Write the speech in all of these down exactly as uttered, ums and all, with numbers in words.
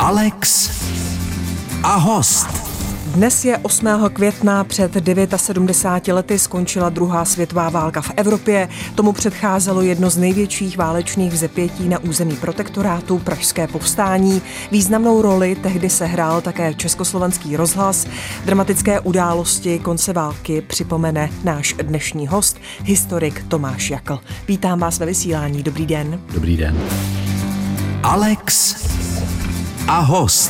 Alex a host. Dnes je osmého května, před sedmdesáti devíti lety skončila druhá světová válka v Evropě. Tomu předcházelo jedno z největších válečných vzepětí na území protektorátu, Pražské povstání. Významnou roli tehdy sehrál také Československý rozhlas. Dramatické události konce války připomene náš dnešní host, historik Tomáš Jakl. Vítám vás ve vysílání. Dobrý den. Dobrý den. Alex a host.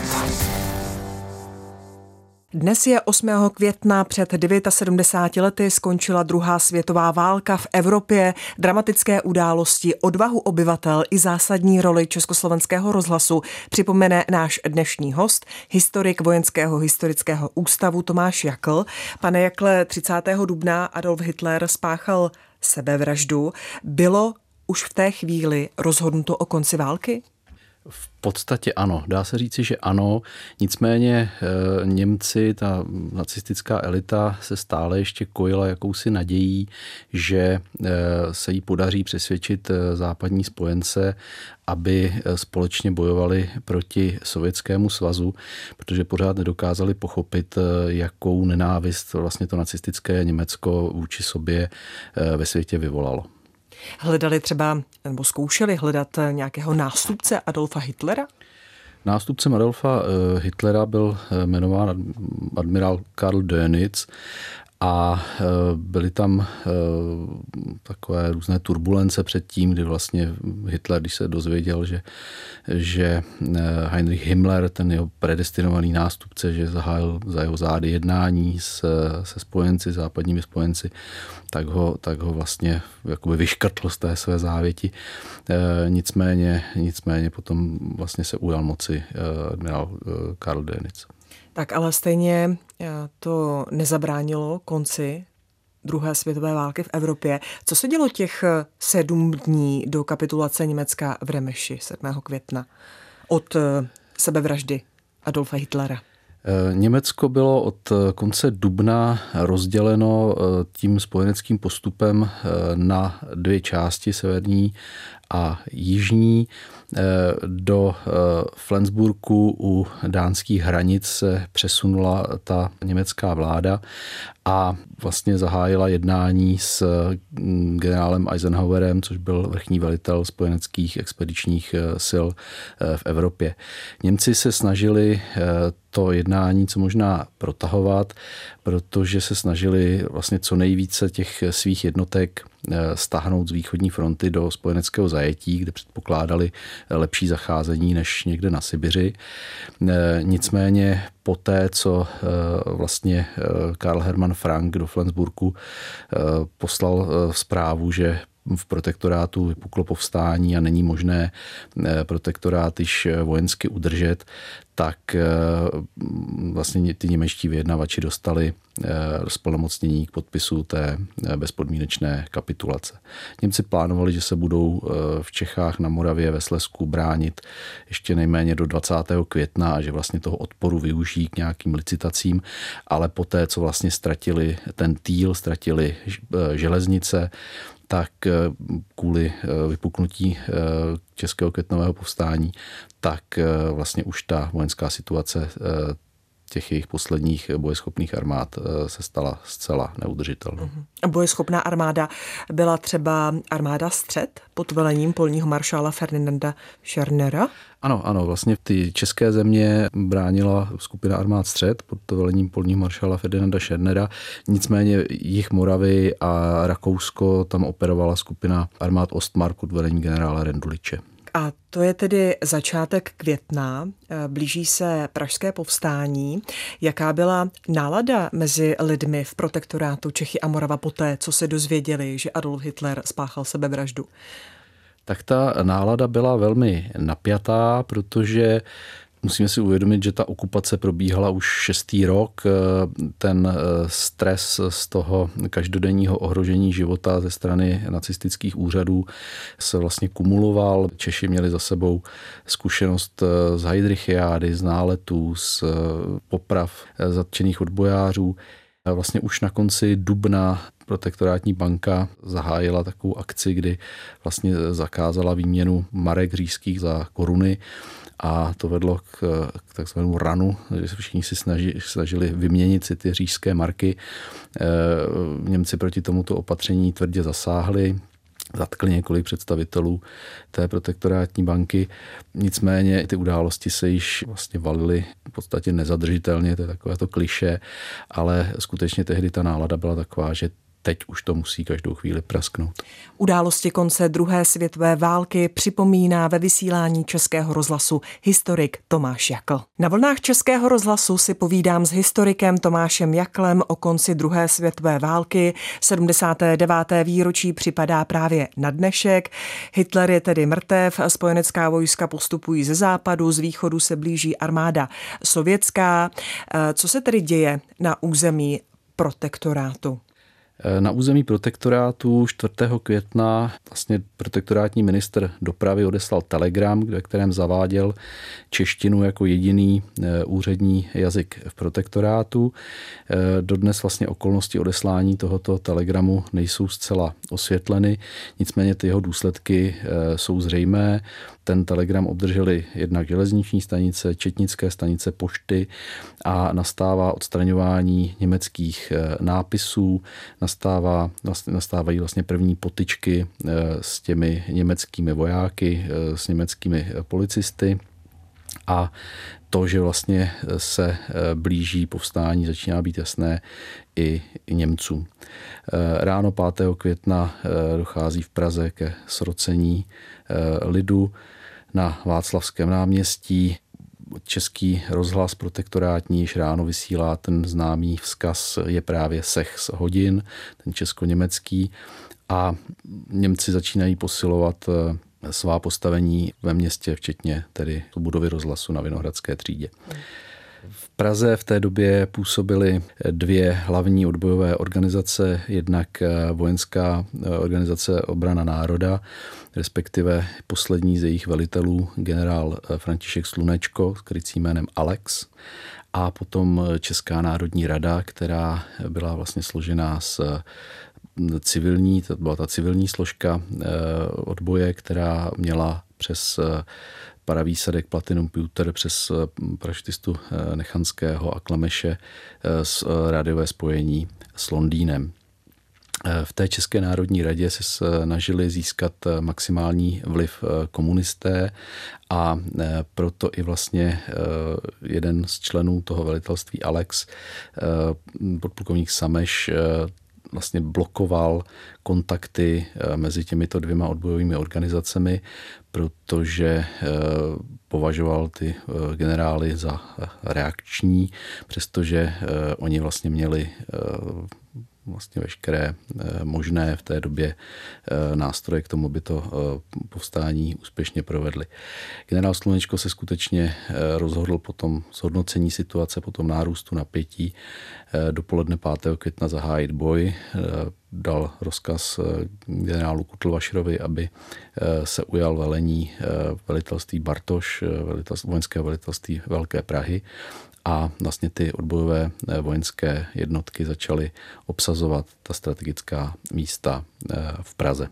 Dnes je osmého května, před sedmdesáti devíti lety skončila druhá světová válka v Evropě. Dramatické události, odvahu obyvatel i zásadní roli Československého rozhlasu připomene náš dnešní host, historik Vojenského historického ústavu Tomáš Jakl. Pane Jakle, třicátého dubna Adolf Hitler spáchal sebevraždu. Bylo už v té chvíli rozhodnuto o konci války? V podstatě ano, dá se říci, že ano, nicméně e, Němci, ta nacistická elita se stále ještě kojila jakousi nadějí, že e, se jí podaří přesvědčit e, západní spojence, aby e, společně bojovali proti Sovětskému svazu, protože pořád nedokázali pochopit, e, jakou nenávist vlastně to nacistické Německo vůči sobě e, ve světě vyvolalo. Hledali třeba, nebo zkoušeli hledat nějakého nástupce Adolfa Hitlera? Nástupcem Adolfa Hitlera byl jmenován admirál Karl Dönitz a byly tam takové různé turbulence před tím, kdy vlastně Hitler, když se dozvěděl, že, že Heinrich Himmler, ten jeho predestinovaný nástupce, že zahájil za jeho zády jednání se, se spojenci, západními spojenci, tak ho, tak ho vlastně jakoby vyškrtl z té své závěti. Nicméně, nicméně potom vlastně se ujal moci admirál Karl Dönitz. Tak ale stejně to nezabránilo konci druhé světové války v Evropě. Co se dělo těch sedm dní do kapitulace Německa v Remeši sedmého května od sebevraždy Adolfa Hitlera? Německo bylo od konce dubna rozděleno tím spojeneckým postupem na dvě části, severní a jižní. Do Flensburgu u dánských hranic se přesunula ta německá vláda a vlastně zahájila jednání s generálem Eisenhowerem, což byl vrchní velitel spojeneckých expedičních sil v Evropě. Němci se snažili to jednání co možná protahovat, protože se snažili vlastně co nejvíce těch svých jednotek stáhnout z východní fronty do spojeneckého zajetí, kde předpokládali lepší zacházení než někde na Sibiři. Nicméně poté, co vlastně Karl Hermann Frank do Flensburgu poslal zprávu, že v protektorátu vypuklo povstání a není možné protektorát již vojensky udržet, tak vlastně ty němečtí vyjednavači dostali zplnomocnění k podpisu té bezpodmínečné kapitulace. Němci plánovali, že se budou v Čechách, na Moravě, ve Slezsku bránit ještě nejméně do dvacátého května a že vlastně toho odporu využijí k nějakým licitacím, ale poté, co vlastně ztratili ten Týl, ztratili železnice, tak kvůli vypuknutí českého květnového povstání, tak vlastně už ta vojenská situace těch jejich posledních bojeschopných armád se stala zcela neudržitelnou. A bojeschopná armáda byla třeba armáda Střed pod velením polního maršála Ferdinanda Schörnera? Ano, ano, vlastně ty české země bránila skupina armád Střed pod velením polního maršála Ferdinanda Schörnera, nicméně jih Moravy a Rakousko tam operovala skupina armád Ostmark pod velením generála Renduliče. A to je tedy začátek května, blíží se pražské povstání. Jaká byla nálada mezi lidmi v protektorátu Čechy a Morava poté, co se dozvěděli, že Adolf Hitler spáchal sebevraždu? Tak ta nálada byla velmi napjatá, protože musíme si uvědomit, že ta okupace probíhala už šestý rok. Ten stres z toho každodenního ohrožení života ze strany nacistických úřadů se vlastně kumuloval. Češi měli za sebou zkušenost z Heydrichiády, z náletů, z poprav zatčených odbojářů. Vlastně už na konci dubna Protektorátní banka zahájila takovou akci, kdy vlastně zakázala výměnu marek říšských za koruny a to vedlo k, k takzvanému ranu, že se všichni si snažili, snažili vyměnit si ty říšské marky. Němci proti tomuto opatření tvrdě zasáhli, zatkli několik představitelů té protektorátní banky. Nicméně ty události se již vlastně valily v podstatě nezadržitelně, to je takové to klišé, ale skutečně tehdy ta nálada byla taková, že teď už to musí každou chvíli prasknout. Události konce druhé světové války připomíná ve vysílání Českého rozhlasu historik Tomáš Jakl. Na vlnách Českého rozhlasu si povídám s historikem Tomášem Jaklem o konci druhé světové války. sedmdesáté deváté výročí připadá právě na dnešek. Hitler je tedy mrtev, spojenecká vojska postupují ze západu, z východu se blíží armáda sovětská. Co se tedy děje na území protektorátu? Na území protektorátu čtvrtého května vlastně protektorátní ministr dopravy odeslal telegram, ve kterém zaváděl češtinu jako jediný úřední jazyk v protektorátu. Dodnes vlastně okolnosti odeslání tohoto telegramu nejsou zcela osvětleny, nicméně ty jeho důsledky jsou zřejmé. Ten telegram obdrželi jednak železniční stanice, četnické stanice, pošty a nastává odstraňování německých nápisů, nastává, nastávají vlastně první potyčky s těmi německými vojáky, s německými policisty a to, že vlastně se blíží povstání, začíná být jasné i Němcům. Ráno pátého května dochází v Praze ke srocení lidu na Václavském náměstí. Český rozhlas protektorátní již ráno vysílá ten známý vzkaz Je právě sechs hodin, ten česko-německý, a Němci začínají posilovat svá postavení ve městě, včetně tedy budovy rozhlasu na Vinohradské třídě. V Praze v té době působily dvě hlavní odbojové organizace, jednak vojenská organizace Obrana národa, respektive poslední z jejich velitelů, generál František Slunečko s krycím jménem Alex, a potom Česká národní rada, která byla vlastně složená z civilní, to byla ta civilní složka odboje, která měla přes paravýsadek Platinum Pewter, přes parašutistu Nechanského a Klemeše s rádiové spojení s Londýnem. V té České národní radě se snažili získat maximální vliv komunisté a proto i vlastně jeden z členů toho velitelství Alex, podplukovník Sameš, vlastně blokoval kontakty mezi těmito dvěma odbojovými organizacemi, protože považoval ty generály za reakční, přestože oni vlastně měli vlastně veškeré možné v té době nástroje k tomu, aby to povstání úspěšně provedli. Generál Slunečko se skutečně rozhodl po tom zhodnocení situace, po tom nárůstu napětí dopoledne pátého května zahájit boj. Dal rozkaz generálu Kutlvašerovi, aby se ujal velení velitelství Bartoš, velitelství, vojenského velitelství Velké Prahy, a vlastně ty odbojové vojenské jednotky začaly obsazovat ta strategická místa v Praze.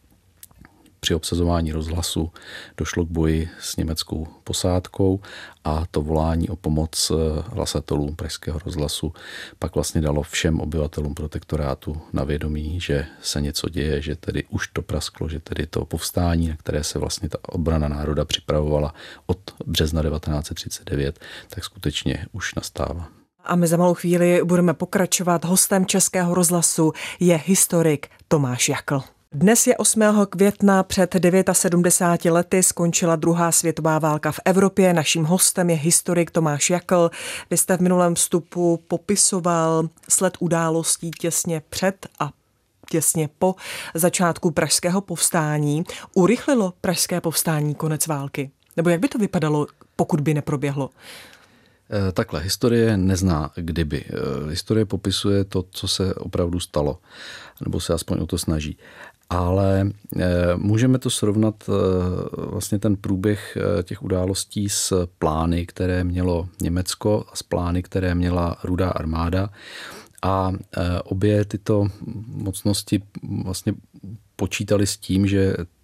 Při obsazování rozhlasu došlo k boji s německou posádkou a to volání o pomoc hlasatelům pražského rozhlasu pak vlastně dalo všem obyvatelům protektorátu na vědomí, že se něco děje, že tedy už to prasklo, že tedy to povstání, na které se vlastně ta obrana národa připravovala od března devatenáct set třicet devět, tak skutečně už nastává. A my za malou chvíli budeme pokračovat. Hostem Českého rozhlasu je historik Tomáš Jakl. Dnes je osmého května, před sedmdesáti devíti lety skončila druhá světová válka v Evropě. Naším hostem je historik Tomáš Jakl. Vy jste v minulém vstupu popisoval sled událostí těsně před a těsně po začátku pražského povstání. Urychlilo pražské povstání konec války? Nebo jak by to vypadalo, pokud by neproběhlo? Takhle, historie nezná kdyby. Historie popisuje to, co se opravdu stalo, nebo se aspoň o to snaží. Ale můžeme to srovnat vlastně ten průběh těch událostí s plány, které mělo Německo, a s plány, které měla Rudá armáda. A obě tyto mocnosti vlastně počítali s tím, že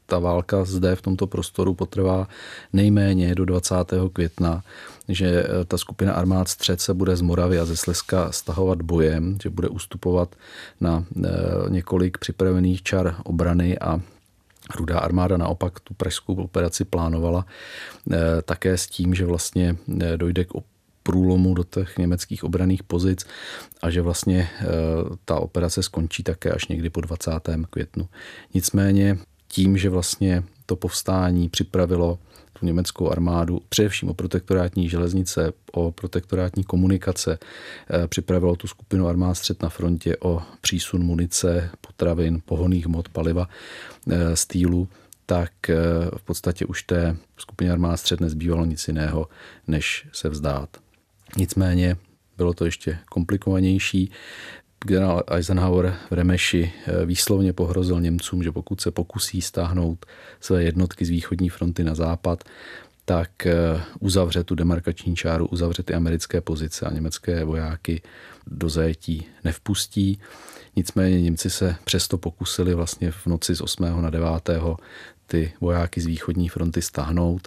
ta válka zde v tomto prostoru potrvá nejméně do dvacátého května, že ta skupina armád Střed se bude z Moravy a ze Slezska stahovat bojem, že bude ustupovat na několik připravených čar obrany a Rudá armáda naopak tu pražskou operaci plánovala také s tím, že vlastně dojde k průlomu do těch německých obranných pozic a že vlastně ta operace skončí také až někdy po dvacátém květnu. Nicméně tím, že vlastně to povstání připravilo tu německou armádu, především o protektorátní železnice, o protektorátní komunikace, připravilo tu skupinu armád Střed na frontě o přísun munice, potravin, pohonných hmot, paliva, stýlu, tak v podstatě už té skupině armád Střed nezbývalo nic jiného, než se vzdát. Nicméně bylo to ještě komplikovanější. Generál Eisenhower v Remeši výslovně pohrozil Němcům, že pokud se pokusí stáhnout své jednotky z východní fronty na západ, tak uzavře tu demarkační čáru, uzavře ty americké pozice a německé vojáky do zajetí nevpustí. Nicméně Němci se přesto pokusili vlastně v noci z osmého na devátého ty vojáky z východní fronty stáhnout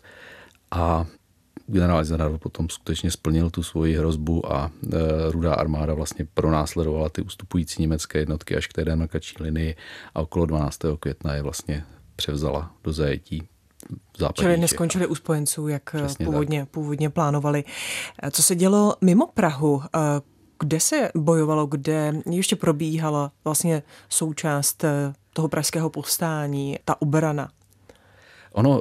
a generál Eisenhower potom skutečně splnil tu svoji hrozbu a e, Rudá armáda vlastně pronásledovala ty ustupující německé jednotky až k té demarkační linii a okolo dvanáctého května je vlastně převzala do zajetí. Čili neskončili u spojenců, jak původně, původně plánovali. Co se dělo mimo Prahu? Kde se bojovalo, kde ještě probíhala vlastně součást toho pražského povstání, ta obrana? Ono,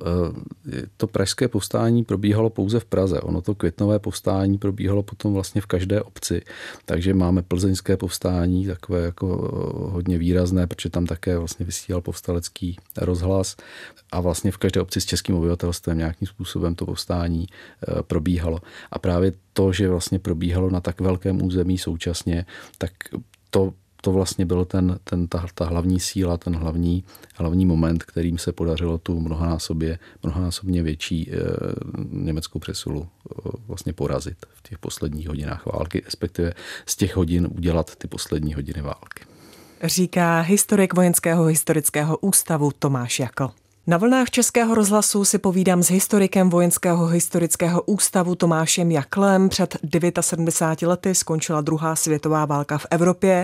to pražské povstání probíhalo pouze v Praze. Ono to květnové povstání probíhalo potom vlastně v každé obci. Takže máme plzeňské povstání, takové jako hodně výrazné, protože tam také vlastně vysílal povstalecký rozhlas a vlastně v každé obci s českým obyvatelstvem nějakým způsobem to povstání probíhalo. A právě to, že vlastně probíhalo na tak velkém území současně, tak to To vlastně byl ten, ten, ta, ta hlavní síla, ten hlavní, hlavní moment, kterým se podařilo tu mnohonásobně, mnohonásobně větší e, německou přesilu e, vlastně porazit v těch posledních hodinách války, respektive z těch hodin udělat ty poslední hodiny války. Říká historik Vojenského historického ústavu Tomáš Jakl. Na vlnách Českého rozhlasu si povídám s historikem Vojenského historického ústavu Tomášem Jaklem. Před sedmdesáti devíti lety skončila druhá světová válka v Evropě.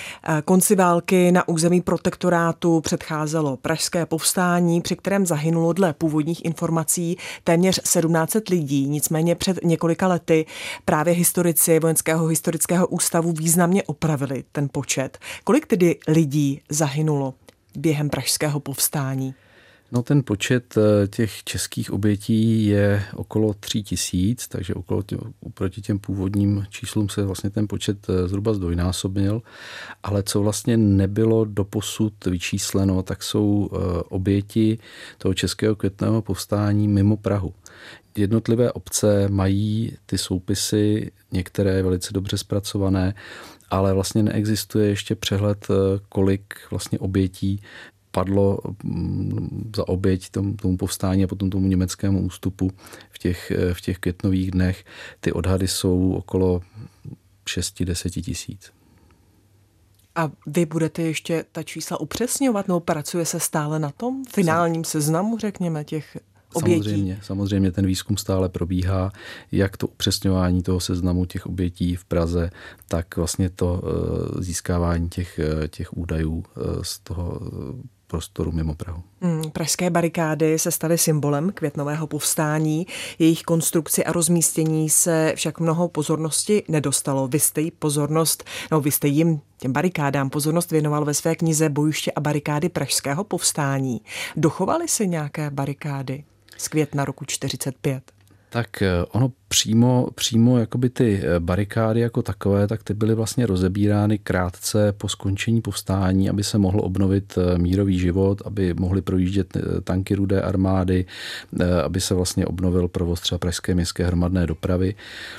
Konci války na území protektorátu předcházelo pražské povstání, při kterém zahynulo dle původních informací téměř sedmnáct set lidí. Nicméně před několika lety právě historici Vojenského historického ústavu významně opravili ten počet. Kolik tedy lidí zahynulo během pražského povstání? No ten počet těch českých obětí je okolo tří tisíc, takže okolo tě, oproti těm původním číslům se vlastně ten počet zhruba zdvojnásobnil, ale co vlastně nebylo doposud vyčísleno, tak jsou oběti toho českého květnového povstání mimo Prahu. Jednotlivé obce mají ty soupisy, některé velice dobře zpracované, ale vlastně neexistuje ještě přehled, kolik vlastně obětí padlo za oběť tomu, tomu povstání a potom tomu německému ústupu v těch, v těch květnových dnech. Ty odhady jsou okolo šest až deset tisíc. A vy budete ještě ta čísla upřesňovat, nebo pracuje se stále na tom finálním seznamu, řekněme, těch obětí? Samozřejmě, samozřejmě ten výzkum stále probíhá, jak to upřesňování toho seznamu těch obětí v Praze, tak vlastně to získávání těch, těch údajů z toho prostoru mimo Prahu. Hmm, pražské barikády se staly symbolem květnového povstání. Jejich konstrukci a rozmístění se však mnoho pozornosti nedostalo. Vy jste jí pozornost, no vy jste jim těm barikádám pozornost věnoval ve své knize Bojiště a barikády pražského povstání. Dochovaly se nějaké barikády z května roku čtyřicet pět? Tak ono přímo, přímo jakoby ty barikády jako takové, tak ty byly vlastně rozebírány krátce po skončení povstání, aby se mohl obnovit mírový život, aby mohly projíždět tanky Rudé armády, aby se vlastně obnovil provoz třeba pražské městské hromadné dopravy.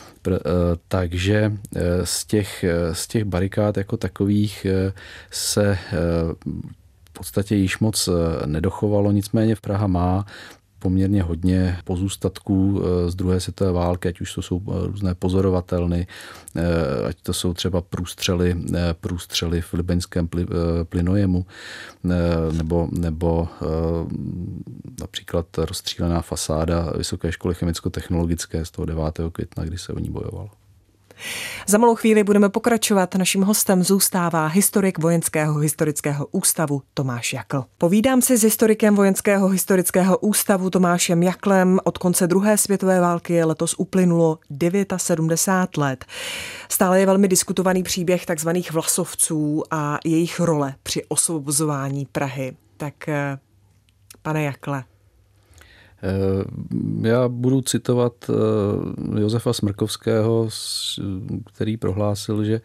Takže z těch, z těch barikád jako takových se v podstatě již moc nedochovalo, nicméně Praha má poměrně hodně pozůstatků z druhé světové války, ať už to jsou různé pozorovatelny, ať to jsou třeba průstřely, průstřely v libeňském plynojemu, nebo, nebo například rozstřílená fasáda Vysoké školy chemicko-technologické z toho devátého května, kdy se o ní bojovalo. Za malou chvíli budeme pokračovat. Naším hostem zůstává historik Vojenského historického ústavu Tomáš Jakl. Povídám si s historikem Vojenského historického ústavu Tomášem Jaklem. Od konce druhé světové války letos uplynulo sedmdesát devět let. Stále je velmi diskutovaný příběh takzvaných vlasovců a jejich role při osvobozování Prahy. Tak, pane Jakle. Já budu citovat Josefa Smrkovského, který prohlásil, že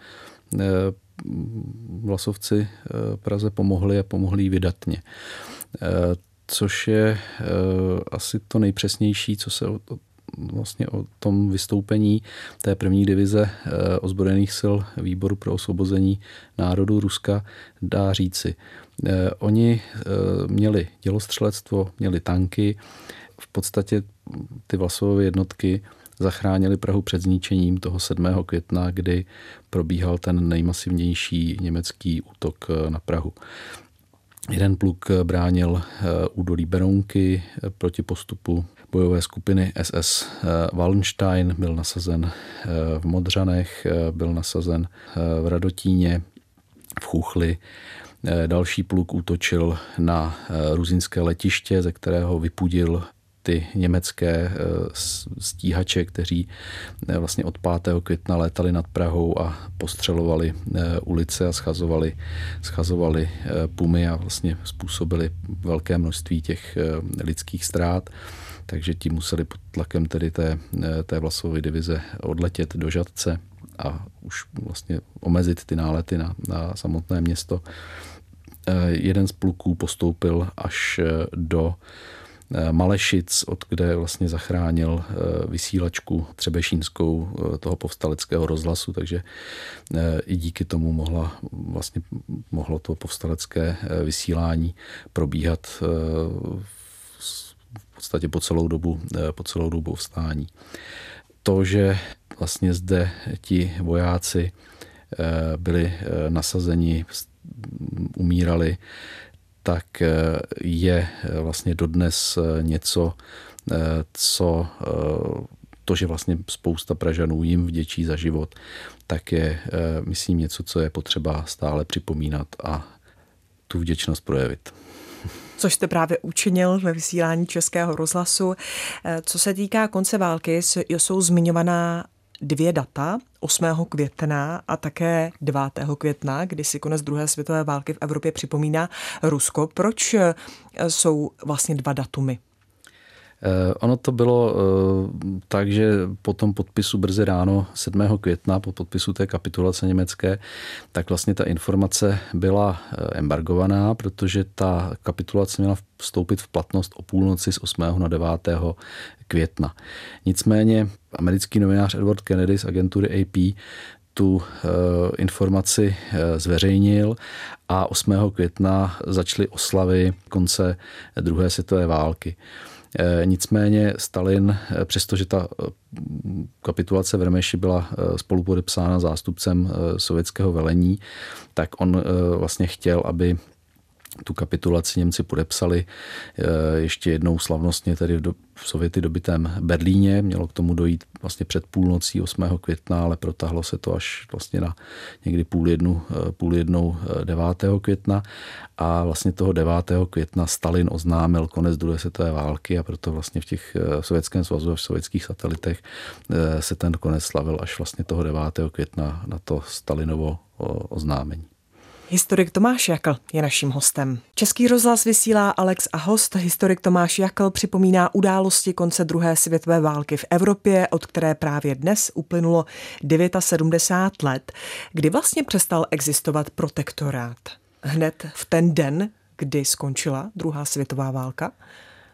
vlasovci Praze pomohli a pomohli jí vydatně. Což je asi to nejpřesnější, co se o, vlastně o tom vystoupení té první divize ozbrojených sil Výboru pro osvobození národů Ruska dá říci. Oni měli dělostřelectvo, měli tanky, v podstatě ty Vlasovovy jednotky zachránili Prahu před zničením toho sedmého května, kdy probíhal ten nejmasivnější německý útok na Prahu. Jeden pluk bránil údolí Berounky proti postupu bojové skupiny S S Wallenstein, byl nasazen v Modřanech, byl nasazen v Radotíně, v Chuchli. Další pluk útočil na ruzinské letiště, ze kterého vypudil ty německé stíhače, kteří vlastně od pátého května létali nad Prahou a postřelovali ulice a schazovali, schazovali pumy a vlastně způsobili velké množství těch lidských ztrát. Takže ti museli pod tlakem tedy té, té Vlasovy divize odletět do Žatce a už vlastně omezit ty nálety na, na samotné město. Jeden z pluků postoupil až do Malešic, od kde vlastně zachránil vysílačku třebešínskou toho povstaleckého rozhlasu, takže i díky tomu mohla, vlastně mohlo to povstalecké vysílání probíhat v podstatě po celou dobu, po celou dobu povstání. To, že vlastně zde ti vojáci byli nasazeni, umírali, tak je vlastně dodnes něco, co to, že vlastně spousta Pražanů jim vděčí za život, tak je, myslím, něco, co je potřeba stále připomínat a tu vděčnost projevit. Což jste právě učinil ve vysílání Českého rozhlasu. Co se týká konce války, jsou zmiňovaná dvě data, osmého května a také devátého května, kdy si konec druhé světové války v Evropě připomíná Rusko. Proč jsou vlastně dva datumy? Ono to bylo tak, že po tom podpisu brzy ráno sedmého května, po podpisu té kapitulace německé, tak vlastně ta informace byla embargovaná, protože ta kapitulace měla vstoupit v platnost o půlnoci z osmého na devátého května. Nicméně americký novinář Edward Kennedy z agentury A P tu informaci zveřejnil a osmého května začaly oslavy konce druhé světové války. Nicméně Stalin, přestože ta kapitulace v Remeši byla spolupodepsána zástupcem sovětského velení, tak on vlastně chtěl, aby tu kapitulaci Němci podepsali ještě jednou slavnostně tedy v Sověty dobytém Berlíně. Mělo k tomu dojít vlastně před půlnocí osmého května, ale protáhlo se to až vlastně na někdy půl jednu, půl jednou devátého května. A vlastně toho devátého května Stalin oznámil konec druhé světové války a proto vlastně v těch Sovětském svazu a v sovětských satelitech se ten konec slavil až vlastně toho devátého května na to Stalinovo oznámení. Historik Tomáš Jakl je naším hostem. Český rozhlas vysílá Alex a host. Historik Tomáš Jakl připomíná události konce druhé světové války v Evropě, od které právě dnes uplynulo sedmdesát devět let, kdy vlastně přestal existovat protektorát. Hned v ten den, kdy skončila druhá světová válka?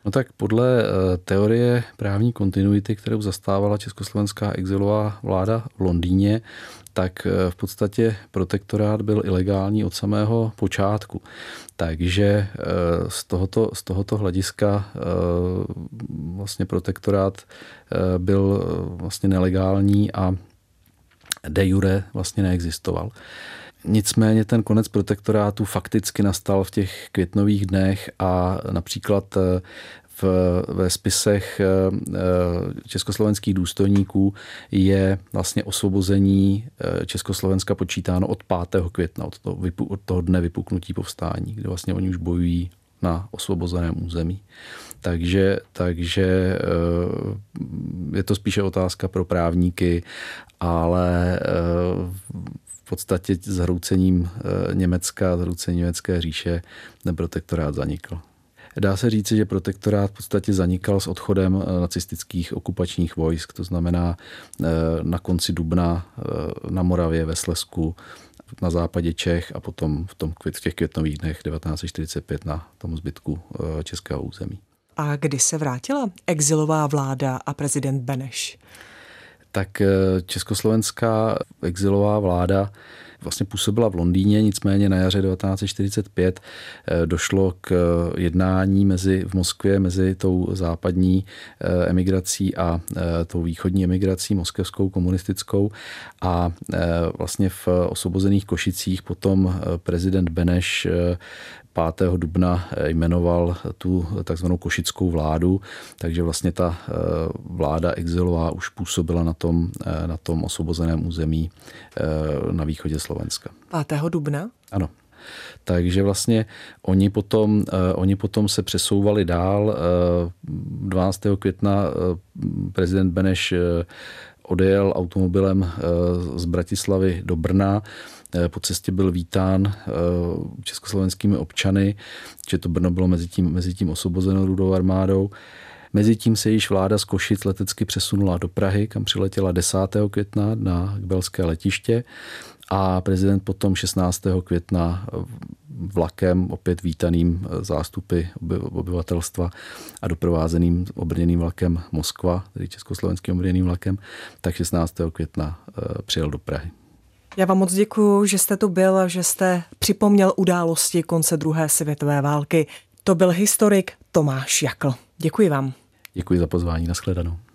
No tak podle teorie právní kontinuity, kterou zastávala československá exilová vláda v Londýně, tak v podstatě protektorát byl ilegální od samého počátku. Takže z tohoto, z tohoto hlediska vlastně protektorát byl vlastně nelegální a de jure vlastně neexistoval. Nicméně ten konec protektorátu fakticky nastal v těch květnových dnech a například v, ve spisech československých důstojníků je vlastně osvobození Československa počítáno od pátého května, od toho, od toho dne vypuknutí povstání, kde vlastně oni už bojují na osvobozeném území. Takže, takže je to spíše otázka pro právníky, ale v podstatě zhroucením Německa, zhroucením německé říše ten protektorát zanikl. Dá se říci, že protektorát v podstatě zanikal s odchodem nacistických okupačních vojsk, to znamená na konci dubna na Moravě, ve Slezsku, na západě Čech a potom v, tom, v těch květnových dnech devatenáct set čtyřicet pět na tom zbytku českého území. A kdy se vrátila exilová vláda a prezident Beneš? Tak československá exilová vláda vlastně působila v Londýně, nicméně na jaře devatenáct set čtyřicet pět došlo k jednání mezi, v Moskvě mezi tou západní emigrací a tou východní emigrací, moskevskou komunistickou, a vlastně v osvobozených Košicích potom prezident Beneš pátého dubna jmenoval tu takzvanou košickou vládu, takže vlastně ta vláda exilová už působila na tom, na tom osvobozeném území na východě Slovenska. pátého dubna? Ano. Takže vlastně oni potom, oni potom se přesouvali dál. dvanáctého května prezident Beneš odjel automobilem z Bratislavy do Brna. Po cestě byl vítán československými občany, že to Brno bylo mezi tím, mezi tím osvobozeno Rudou armádou. Mezitím se již vláda z Košic letecky přesunula do Prahy, kam přiletěla desátého května na belské letiště, a prezident potom šestnáctého května vlakem, opět vítaným zástupy obyvatelstva a doprovázeným obrněným vlakem Moskva, tedy československým obrněným vlakem, tak šestnáctého května přijel do Prahy. Já vám moc děkuju, že jste tu byl a že jste připomněl události konce druhé světové války. To byl historik Tomáš Jakl. Děkuji vám. Děkuji za pozvání, nashledanou.